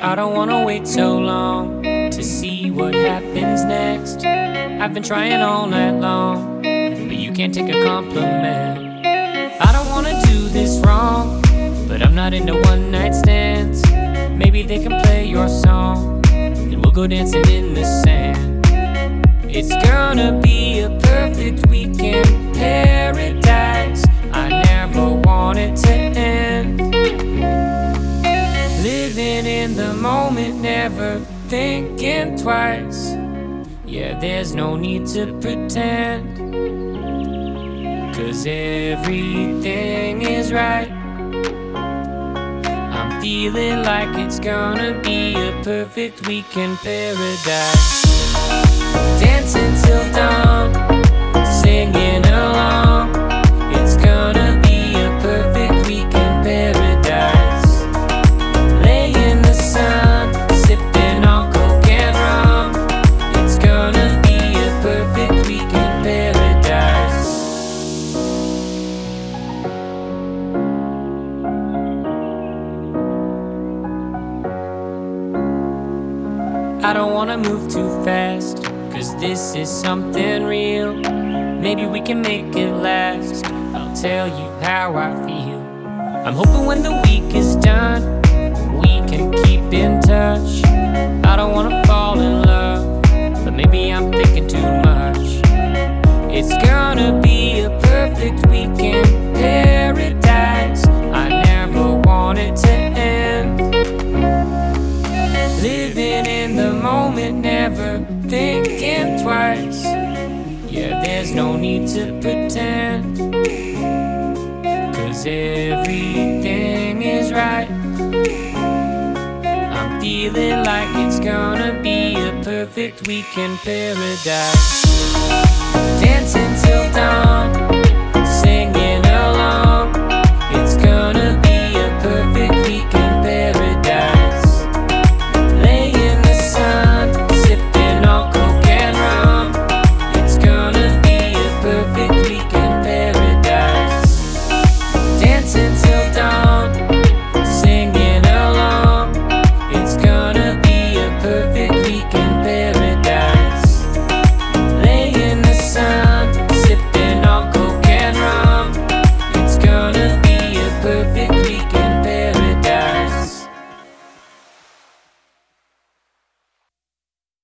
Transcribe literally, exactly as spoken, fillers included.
I don't wanna wait so long to see what happens next. I've been trying all night long, but you can't take a compliment. I don't wanna do this wrong, but I'm not into one night stands. Maybe they can play your song, and we'll go dancing in the sand. It's gonna be a perfect weekend paradise. I never want it to end. Living in the moment, never thinking twice. Yeah, there's no need to pretend, 'cause everything is right. I'm feeling like it's gonna be a perfect weekend paradise. Dancing till dawn, singing along. It's gonna be a perfect weekend paradise. Lay in the sun, sipping on coke and rum. It's gonna be a perfect weekend paradise. I don't wanna move too fast, 'cause this is something real. Maybe we can make it last. I'll tell you how I feel. I'm hoping when the week is done, we can keep in touch. I don't wanna fall in love, but maybe I'm thinking too much. It's gonna be a perfect weekend paradise. I never want it to end. Living in the moment, never thinking twice. Yeah, there's no need to pretend, 'cause everything is right. I'm feeling like it's gonna be a perfect weekend paradise. Dancing till dawn,